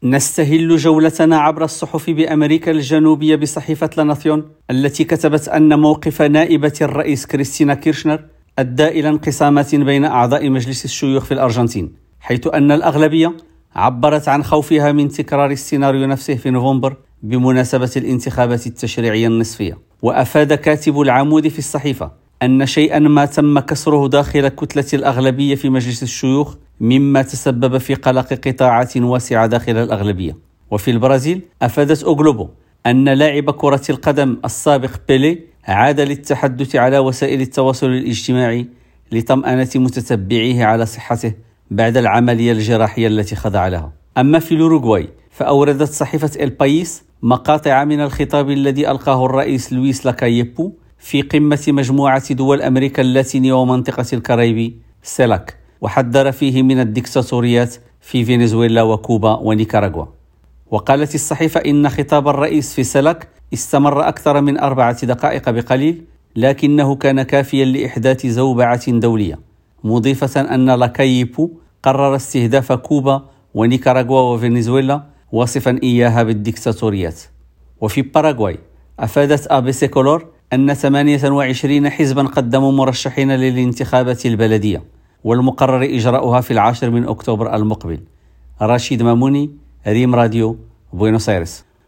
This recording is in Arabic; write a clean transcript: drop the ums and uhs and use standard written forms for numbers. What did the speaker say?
نستهل جولتنا عبر الصحف بأمريكا الجنوبية بصحيفة لا ناسيون التي كتبت أن موقف نائبة الرئيس كريستينا كيرشنر أدى إلى انقسامات بين أعضاء مجلس الشيوخ في الأرجنتين، حيث أن الأغلبية عبرت عن خوفها من تكرار السيناريو نفسه في نوفمبر بمناسبة الانتخابات التشريعية النصفية. وأفاد كاتب العمود في الصحيفة أن شيئا ما تم كسره داخل كتلة الأغلبية في مجلس الشيوخ، مما تسبب في قلق قطاعات واسعة داخل الأغلبية. وفي البرازيل أفادت أوغلوبو أن لاعب كرة القدم السابق بيلي عاد للتحدث على وسائل التواصل الاجتماعي لطمأنة متتبعيه على صحته بعد العملية الجراحية التي خضع لها. أما في الأوروغواي فأوردت صحيفة البايس مقاطع من الخطاب الذي ألقاه الرئيس لويس لاكايبو في قمة مجموعة دول أمريكا اللاتينية ومنطقة الكاريبي سيلاك، وحذر فيه من الدكتاتوريات في فنزويلا وكوبا ونيكاراغوا. وقالت الصحيفة إن خطاب الرئيس في سيلاك استمر أكثر من 4 دقائق بقليل، لكنه كان كافيا لإحداث زوبعة دولية، مضيفة أن لاكايبو قرر استهداف كوبا ونيكاراغوا وفنزويلا، وصفا إياها بالدكتاتوريات. وفي باراغواي أفادت ABC كولور أن 28 حزبا قدموا مرشحين للانتخابات البلدية، والمقرر إجراؤها في 10 أكتوبر المقبل. رشيد ماموني، ريم راديو، بوينوس آيرس.